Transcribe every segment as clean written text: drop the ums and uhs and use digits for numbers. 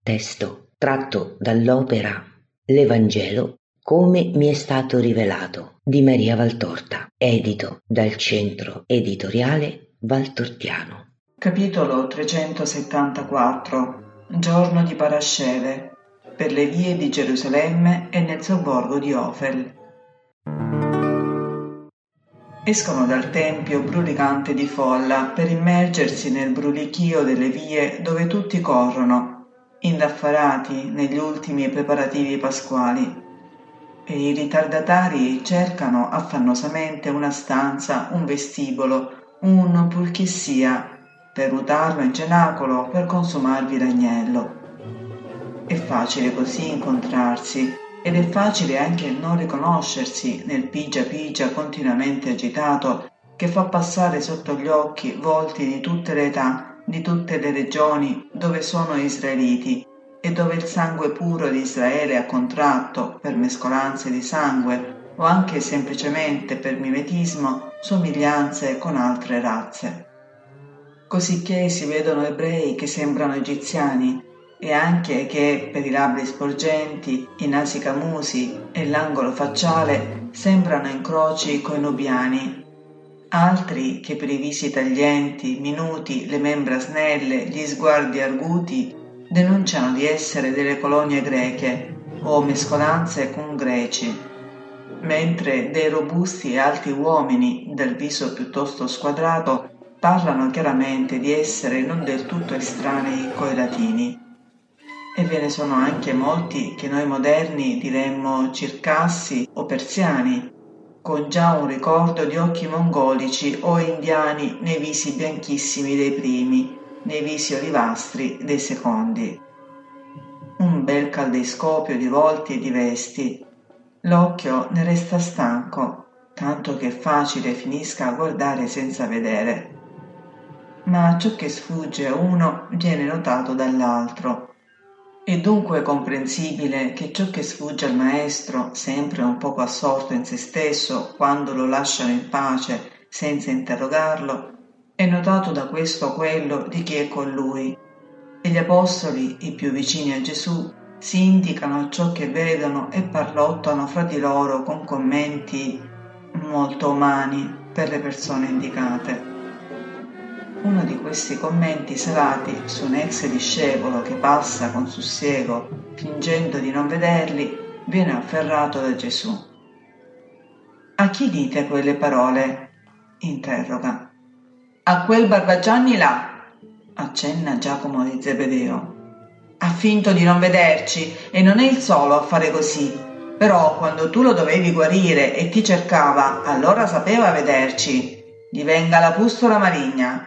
Testo tratto dall'opera L'Evangelo come mi è stato rivelato di Maria Valtorta, edito dal Centro Editoriale Valtortiano. Capitolo 374. Giorno di Parasceve, per le vie di Gerusalemme e nel sobborgo di Ofel. Escono dal tempio brulicante di folla per immergersi nel brulichio delle vie dove tutti corrono, indaffarati negli ultimi preparativi pasquali. E i ritardatari cercano affannosamente una stanza, un vestibolo, un pur chi sia, per mutarlo in cenacolo per consumarvi l'agnello. È facile così incontrarsi, ed è facile anche non riconoscersi nel pigia pigia continuamente agitato che fa passare sotto gli occhi volti di tutte le età, di tutte le regioni dove sono israeliti e dove il sangue puro di Israele ha contratto, per mescolanze di sangue o anche semplicemente per mimetismo, somiglianze con altre razze. Cosicché si vedono ebrei che sembrano egiziani, e anche che per i labbri sporgenti, i nasi camusi e l'angolo facciale sembrano incroci coi nubiani. Altri che per i visi taglienti, minuti, le membra snelle, gli sguardi arguti denunciano di essere delle colonie greche o mescolanze con greci, mentre dei robusti e alti uomini dal viso piuttosto squadrato parlano chiaramente di essere non del tutto estranei coi latini. E ve ne sono anche molti che noi moderni diremmo circassi o persiani, con già un ricordo di occhi mongolici o indiani nei visi bianchissimi dei primi, nei visi olivastri dei secondi. Un bel caldeiscopio di volti e di vesti. L'occhio ne resta stanco, tanto che è facile finisca a guardare senza vedere. Ma ciò che sfugge a uno viene notato dall'altro. È dunque comprensibile che ciò che sfugge al maestro, sempre un poco assorto in se stesso, quando lo lasciano in pace senza interrogarlo, è notato da questo o quello di chi è con lui. E gli apostoli, i più vicini a Gesù, si indicano ciò che vedono e parlottano fra di loro con commenti molto umani per le persone indicate. Uno di questi commenti salati su un ex discepolo che passa con sussiego, fingendo di non vederli, viene afferrato da Gesù. «A chi dite quelle parole?» interroga. «A quel Barbagianni là», accenna Giacomo di Zebedeo. «Ha finto di non vederci e non è il solo a fare così. Però quando tu lo dovevi guarire e ti cercava, allora sapeva vederci. Gli venga la pustola maligna».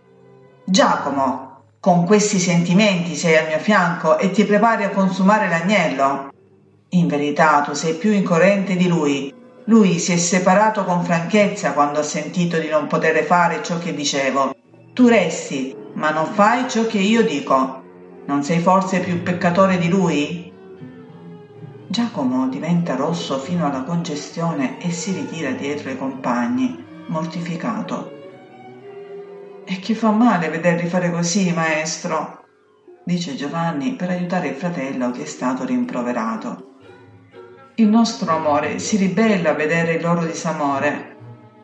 «Giacomo, con questi sentimenti sei al mio fianco e ti prepari a consumare l'agnello? In verità tu sei più incoerente di lui. Lui si è separato con franchezza quando ha sentito di non poter fare ciò che dicevo. Tu resti, ma non fai ciò che io dico. Non sei forse più peccatore di lui?» Giacomo diventa rosso fino alla congestione e si ritira dietro i compagni, mortificato. «E che fa male vederli fare così, maestro?» dice Giovanni per aiutare il fratello che è stato rimproverato. «Il nostro amore si ribella a vedere il loro disamore».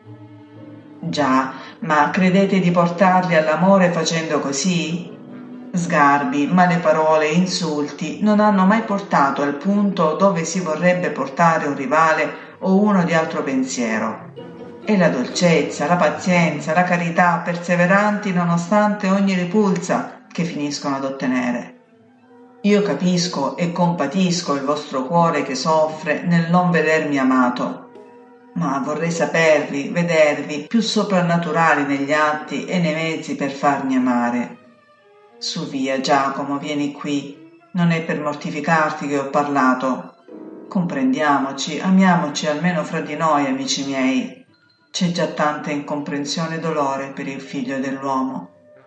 «Già, ma credete di portarli all'amore facendo così? Sgarbi, male parole, insulti non hanno mai portato al punto dove si vorrebbe portare un rivale o uno di altro pensiero. E la dolcezza, la pazienza, la carità perseveranti nonostante ogni ripulsa che finiscono ad ottenere. Io capisco e compatisco il vostro cuore che soffre nel non vedermi amato, ma vorrei sapervi, vedervi più soprannaturali negli atti e nei mezzi per farmi amare. Su via, Giacomo, vieni qui, non è per mortificarti che ho parlato. Comprendiamoci, amiamoci almeno fra di noi, amici miei. C'è già tanta incomprensione e dolore per il figlio dell'uomo».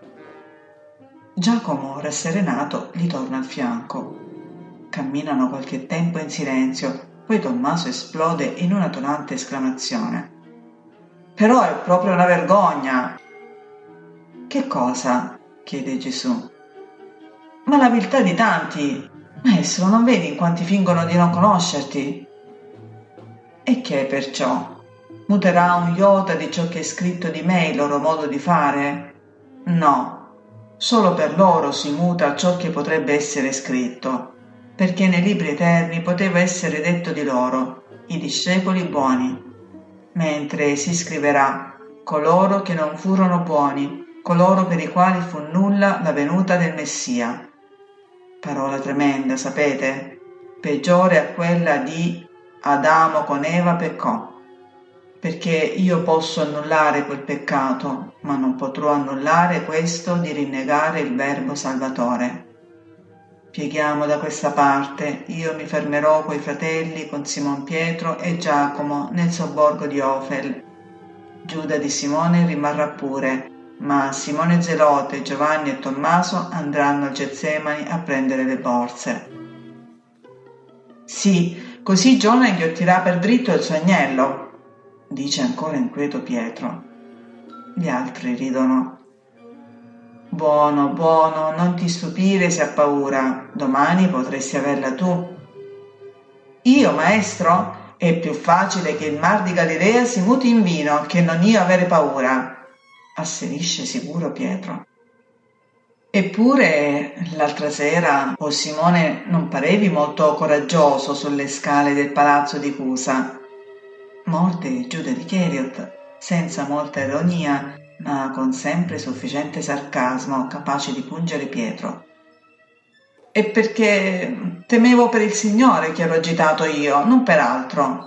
Giacomo, rasserenato, gli torna al fianco. Camminano qualche tempo in silenzio, poi Tommaso esplode in una tonante esclamazione. «Però è proprio una vergogna!» «Che cosa?» chiede Gesù. ma la viltà di tanti. Maestro, non vedi in quanti fingono di non conoscerti? E che perciò? Muterà un iota di ciò che è scritto di me il loro modo di fare? No, solo per loro si muta ciò che potrebbe essere scritto, perché nei libri eterni poteva essere detto di loro, i discepoli buoni, mentre si scriverà coloro che non furono buoni, coloro per i quali fu nulla la venuta del Messia. Parola tremenda, sapete? Peggiore a quella di Adamo con Eva peccò, perché io posso annullare quel peccato, ma non potrò annullare questo di rinnegare il Verbo Salvatore. Pieghiamo da questa parte, io mi fermerò coi fratelli, con Simon Pietro e Giacomo nel sobborgo di Ofel. Giuda di Simone rimarrà pure, ma Simone Zelote, Giovanni e Tommaso andranno al Getsemani a prendere le borse. Sì, così Giona inghiottirà per dritto il suo agnello, dice ancora inquieto Pietro. Gli altri ridono. Buono, buono, non ti stupire se ha paura, domani potresti averla tu. Io, maestro? È più facile che il mar di Galilea si muti in vino che non io avere paura, asserisce sicuro Pietro. Eppure l'altra sera, o Simone, non parevi molto coraggioso sulle scale del palazzo di Cusa. Morde Giuda di Cheriot, senza molta ironia, ma con sempre sufficiente sarcasmo capace di pungere Pietro. E perché temevo per il Signore che ero agitato io, non per altro.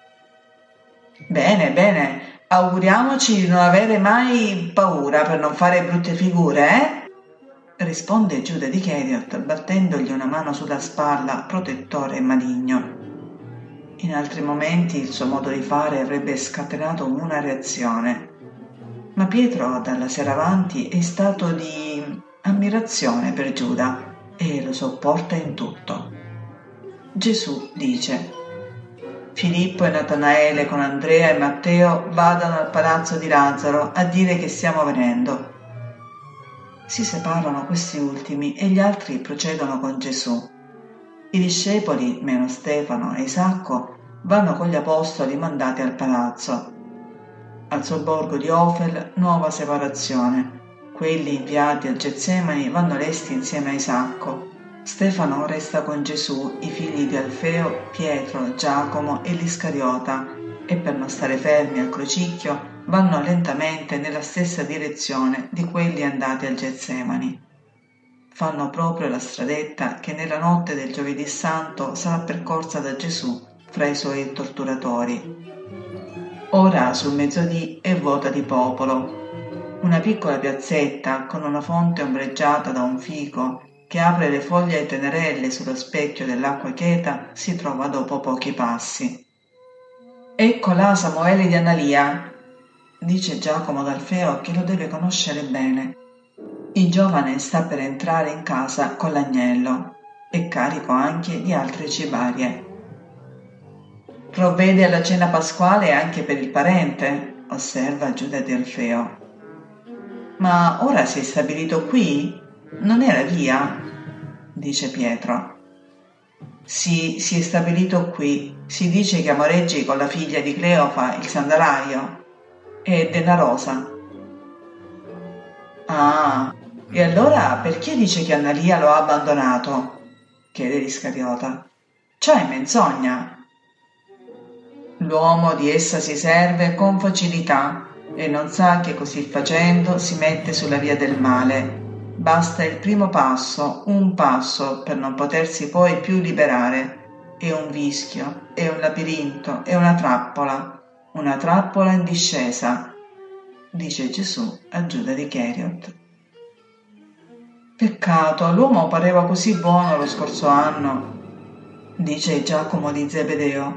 Bene, bene, auguriamoci di non avere mai paura per non fare brutte figure, risponde Giuda di Cheriot, battendogli una mano sulla spalla, protettore e maligno. In altri momenti il suo modo di fare avrebbe scatenato una reazione, ma Pietro dalla sera avanti è stato di ammirazione per Giuda e lo sopporta in tutto. Gesù dice: Filippo e Natanaele con Andrea e Matteo vadano al palazzo di Lazzaro a dire che stiamo venendo. Si separano questi ultimi e gli altri procedono con Gesù. I discepoli, meno Stefano e Isacco, vanno con gli apostoli mandati al palazzo. Al sobborgo di Ofel nuova separazione. Quelli inviati a Getsemani vanno lesti insieme a Isacco. Stefano resta con Gesù, i figli di Alfeo, Pietro, Giacomo e l'Iscariota, e per non stare fermi al crocicchio vanno lentamente nella stessa direzione di quelli andati al Getsemani. Fanno proprio la stradetta che nella notte del giovedì santo sarà percorsa da Gesù fra i suoi torturatori. Ora sul mezzodì è vuota di popolo. Una piccola piazzetta con una fonte ombreggiata da un fico che apre le foglie tenerelle sullo specchio dell'acqua cheta si trova dopo pochi passi. Ecco là Samuele di Analia, dice Giacomo d'Alfeo che lo deve conoscere bene. Il giovane sta per entrare in casa con l'agnello e carico anche di altre cibarie. Provvede alla cena pasquale anche per il parente, osserva Giuda di Alfeo. Ma ora sei stabilito qui? Non era via? Dice Pietro. Sì, si è stabilito qui. Si dice che amoreggi con la figlia di Cleofa, il sandalaio, e Denarosa. Ah, e allora perché dice che Analia lo ha abbandonato? Chiede l'Iscariota. Ciò è menzogna. L'uomo di essa si serve con facilità e non sa che così facendo si mette sulla via del male. Basta il primo passo, un passo, per non potersi poi più liberare. È un vischio, è un labirinto, è una trappola in discesa, dice Gesù a Giuda di Cheriot. Peccato, l'uomo pareva così buono lo scorso anno, dice Giacomo di Zebedeo.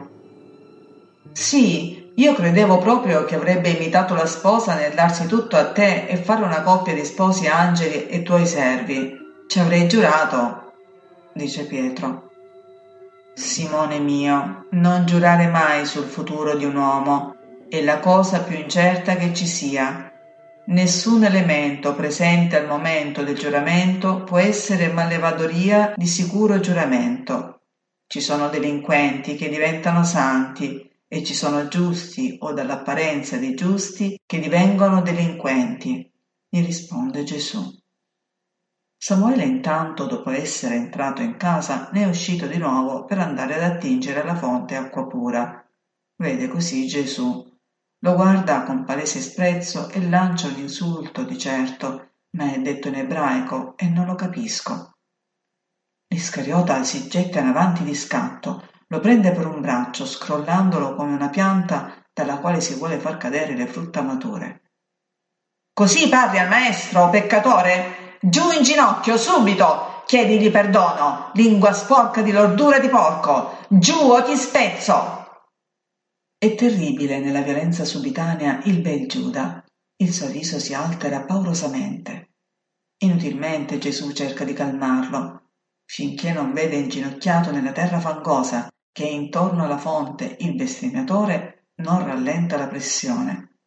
Sì, io credevo proprio che avrebbe imitato la sposa nel darsi tutto a te e fare una coppia di sposi angeli e tuoi servi. Ci avrei giurato, dice Pietro. Simone mio, non giurare mai sul futuro di un uomo, è la cosa più incerta che ci sia. Nessun elemento presente al momento del giuramento può essere mallevadoria di sicuro giuramento. Ci sono delinquenti che diventano santi e ci sono giusti o dall'apparenza di giusti che divengono delinquenti, gli risponde Gesù. Samuele intanto, dopo essere entrato in casa, ne è uscito di nuovo per andare ad attingere alla fonte acqua pura. Vede così Gesù. Lo guarda con palese sprezzo e lancia un insulto, di certo, ma è detto in ebraico e non lo capisco. L'Iscariota si getta in avanti di scatto, lo prende per un braccio, scrollandolo come una pianta dalla quale si vuole far cadere le frutta mature. Così parli al maestro, peccatore? Giù in ginocchio, subito! Chiedigli perdono, lingua sporca di lordura di porco! Giù o ti spezzo! È terribile nella violenza subitanea il bel Giuda. Il suo viso si altera paurosamente. Inutilmente Gesù cerca di calmarlo, finché non vede inginocchiato nella terra fangosa che è intorno alla fonte il bestemmiatore non rallenta la pressione.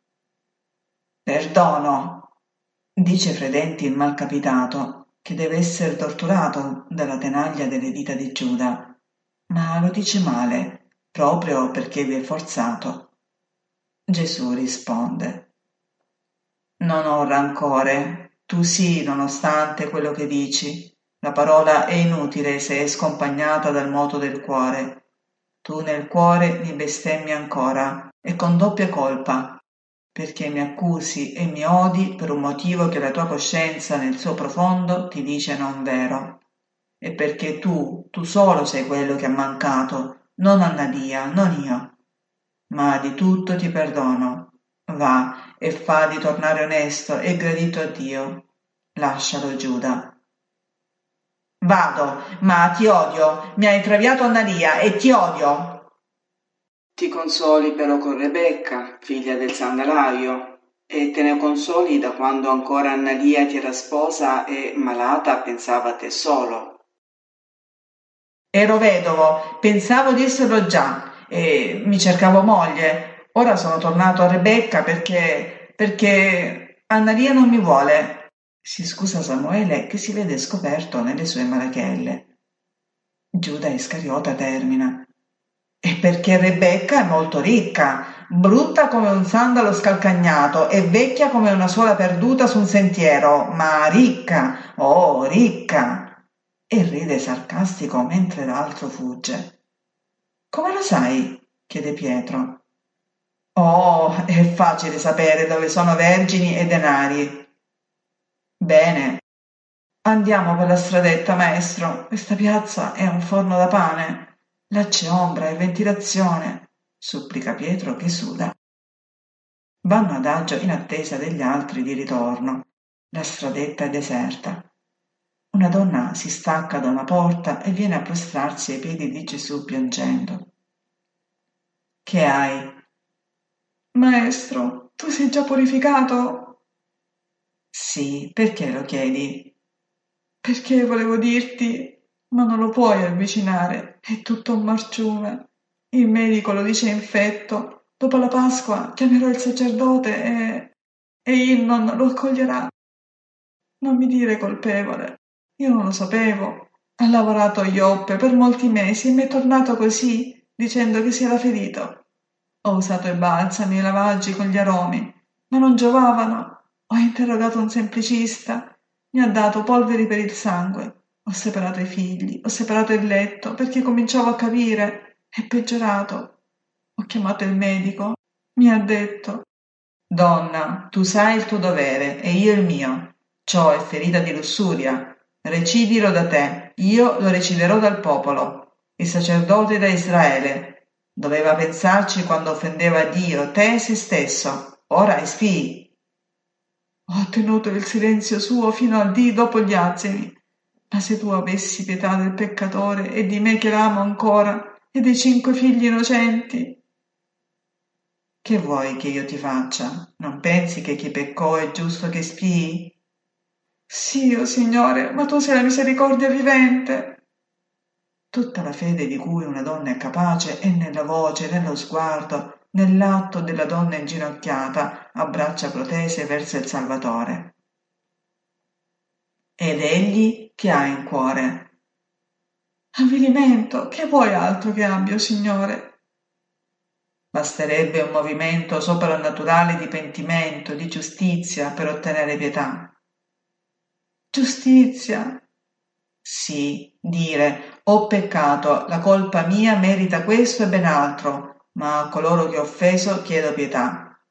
Perdono, dice fredente il malcapitato, che deve essere torturato dalla tenaglia delle dita di Giuda, ma lo dice male, proprio perché vi è forzato. Gesù risponde: Non ho rancore, tu sì, nonostante quello che dici. La parola è inutile se è scompagnata dal moto del cuore. Tu nel cuore mi bestemmi ancora, e con doppia colpa, perché mi accusi e mi odi per un motivo che la tua coscienza nel suo profondo ti dice non vero. E perché tu solo sei quello che ha mancato, non Annalia, non io. Ma di tutto ti perdono. Va e fa di tornare onesto e gradito a Dio. Lascialo, Giuda. Vado, ma ti odio. Mi hai traviato Annalia e ti odio. Ti consoli però con Rebecca, figlia del sandalaio, e te ne consoli da quando ancora Annalia ti era sposa e malata pensava a te solo. Ero vedovo, pensavo di esserlo già e mi cercavo moglie. Ora sono tornato a Rebecca perché Annalia non mi vuole. Si scusa Samuele che si vede scoperto nelle sue malachelle. Giuda Iscariota termina. E perché Rebecca è molto ricca, brutta come un sandalo scalcagnato e vecchia come una suola perduta su un sentiero, ma ricca, oh ricca! E ride sarcastico mentre l'altro fugge. Come lo sai? Chiede Pietro. Oh, è facile sapere dove sono vergini e denari. Bene, andiamo per la stradetta, maestro. Questa piazza è un forno da pane. Là c'è ombra e ventilazione, supplica Pietro che suda. Vanno adagio in attesa degli altri di ritorno. La stradetta è deserta. Una donna si stacca da una porta e viene a prostrarsi ai piedi di Gesù piangendo. Che hai? Maestro, tu sei già purificato? Sì, perché lo chiedi? Perché volevo dirti, ma non lo puoi avvicinare, è tutto un marciume. Il medico lo dice infetto. Dopo la Pasqua chiamerò il sacerdote e Innon lo accoglierà. Non mi dire colpevole. Io non lo sapevo. Ha lavorato a Ioppe per molti mesi e mi è tornato così, dicendo che si era ferito. Ho usato i balsami e i lavaggi con gli aromi, ma non giovavano. Ho interrogato un semplicista. Mi ha dato polveri per il sangue. Ho separato i figli, ho separato il letto perché cominciavo a capire. È peggiorato. Ho chiamato il medico. Mi ha detto: Donna, tu sai il tuo dovere e io il mio. Ciò è ferita di lussuria. Recidilo da te, io lo reciderò dal popolo. Il sacerdote da Israele. Doveva pensarci quando offendeva Dio, te e se stesso. Ora espii. Ho tenuto il silenzio suo fino al dì dopo gli azimi. Ma se tu avessi pietà del peccatore e di me che l'amo ancora, e dei 5 figli innocenti. Che vuoi che io ti faccia? Non pensi che chi peccò è giusto che spii? Sì, o Signore, ma tu sei la misericordia vivente. Tutta la fede di cui una donna è capace è nella voce, nello sguardo, nell'atto della donna inginocchiata, a braccia protese verso il Salvatore. Ed egli che ha in cuore? Avvilimento, che vuoi altro che abbia, o Signore? Basterebbe un movimento soprannaturale di pentimento, di giustizia per ottenere pietà. Giustizia? Sì, dire ho peccato, la colpa mia merita questo e ben altro, ma a coloro che ho offeso chiedo pietà.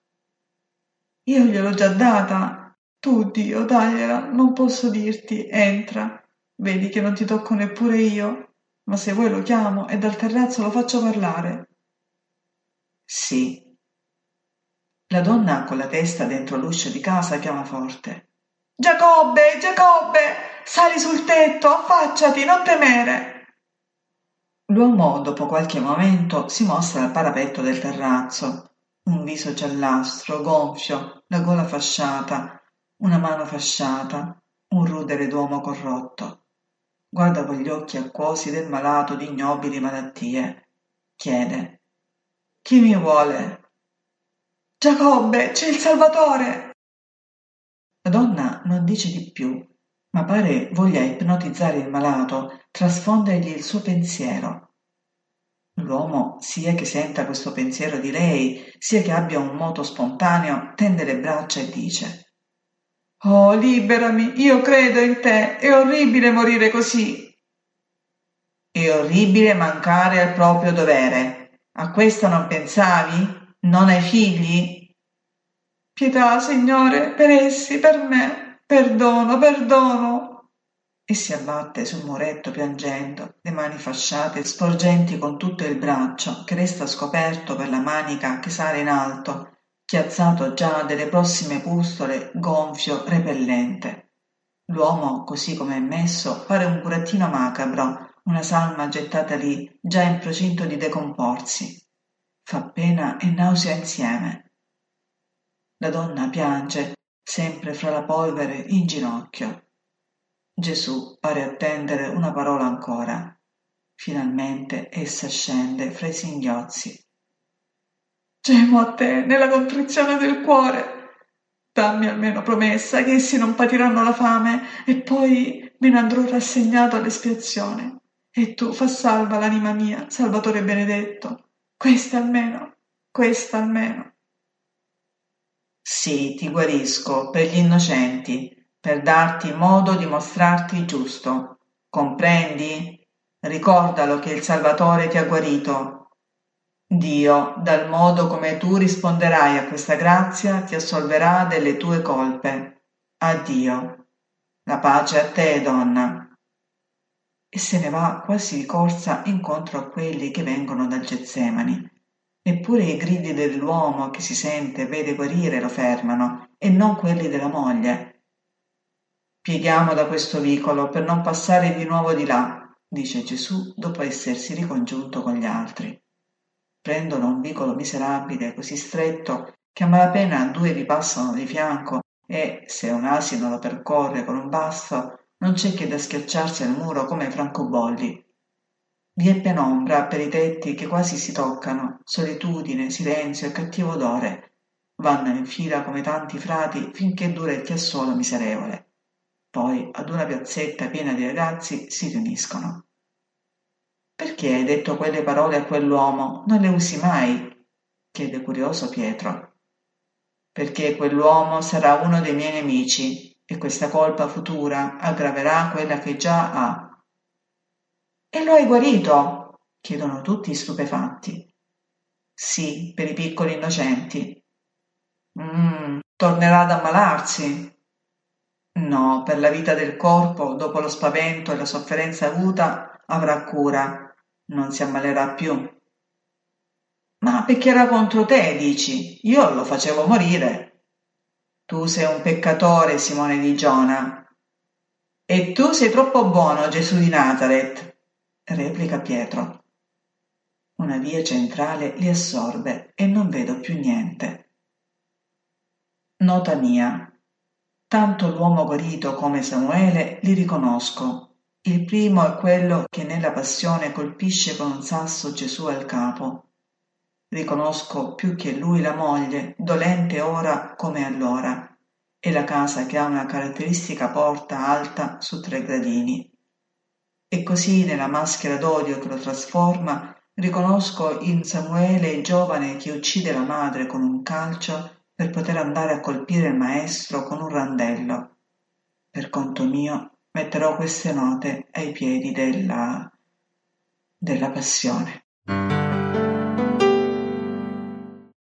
Io gliel'ho già data. Tu, Dio, dagliela, non posso dirti, entra. Vedi che non ti tocco neppure io, ma se vuoi lo chiamo e dal terrazzo lo faccio parlare. Sì. La donna con la testa dentro l'uscio di casa chiama forte. Giacobbe, Giacobbe, sali sul tetto, affacciati, non temere. L'uomo dopo qualche momento si mostra al parapetto del terrazzo, un viso giallastro, gonfio, la gola fasciata, una mano fasciata, un rudere d'uomo corrotto. Guarda con gli occhi acquosi del malato di ignobili malattie. Chiede: chi mi vuole? Giacobbe, c'è il Salvatore! La donna non dice di più, ma pare voglia ipnotizzare il malato, trasfondergli il suo pensiero. L'uomo, sia che senta questo pensiero di lei, sia che abbia un moto spontaneo, tende le braccia e dice: «Oh, liberami, io credo in te, è orribile morire così!» «È orribile mancare al proprio dovere. A questo non pensavi? Non hai figli?» «Pietà, Signore, per essi, per me, perdono, perdono!» E si abbatte sul muretto piangendo, le mani fasciate, sporgenti con tutto il braccio, che resta scoperto per la manica che sale in alto, chiazzato già delle prossime pustole, gonfio, repellente. L'uomo, così come è messo, pare un burattino macabro, una salma gettata lì, già in procinto di decomporsi. Fa pena e nausea insieme. La donna piange, sempre fra la polvere, in ginocchio. Gesù pare attendere una parola ancora. Finalmente essa scende fra i singhiozzi. Gemo a te nella contrizione del cuore. Dammi almeno promessa che essi non patiranno la fame e poi me ne andrò rassegnato all'espiazione. E tu fa salva l'anima mia, Salvatore benedetto. Questa almeno, questa almeno. Sì, ti guarisco per gli innocenti, per darti modo di mostrarti giusto. Comprendi? Ricordalo che il Salvatore ti ha guarito. Dio, dal modo come tu risponderai a questa grazia, ti assolverà delle tue colpe. Addio. La pace a te, donna. E se ne va quasi di corsa incontro a quelli che vengono dal Getsemani. Neppure i gridi dell'uomo che si sente e vede guarire lo fermano, e non quelli della moglie. Pieghiamo da questo vicolo per non passare di nuovo di là, dice Gesù dopo essersi ricongiunto con gli altri. Prendono un vicolo miserabile, così stretto, che a malapena due vi passano di fianco e, se un asino lo percorre con un basto, non c'è che da schiacciarsi al muro come francobolli. Vi è penombra per i tetti che quasi si toccano, solitudine, silenzio e cattivo odore. Vanno in fila come tanti frati finché dura il chiassolo miserevole. Poi, ad una piazzetta piena di ragazzi, si riuniscono. «Perché hai detto quelle parole a quell'uomo? Non le usi mai?» chiede curioso Pietro. «Perché quell'uomo sarà uno dei miei nemici e questa colpa futura aggraverà quella che già ha». «E lo hai guarito?» chiedono tutti stupefatti. «Sì, per i piccoli innocenti». Tornerà ad ammalarsi?» «No, per la vita del corpo, dopo lo spavento e la sofferenza avuta, avrà cura, non si ammalerà più». «Ma peccherà contro te, dici? Io lo facevo morire». «Tu sei un peccatore, Simone di Giona». «E tu sei troppo buono, Gesù di Nazaret», replica Pietro. Una via centrale li assorbe e non vedo più niente. Nota mia. Tanto l'uomo guarito come Samuele li riconosco. Il primo è quello che nella passione colpisce con un sasso Gesù al capo. riconosco più che lui la moglie, dolente ora come allora, e la casa che ha una caratteristica porta alta su 3 gradini. E così nella maschera d'odio che lo trasforma riconosco in Samuele il giovane che uccide la madre con un calcio per poter andare a colpire il maestro con un randello. Per conto mio metterò queste note ai piedi della passione.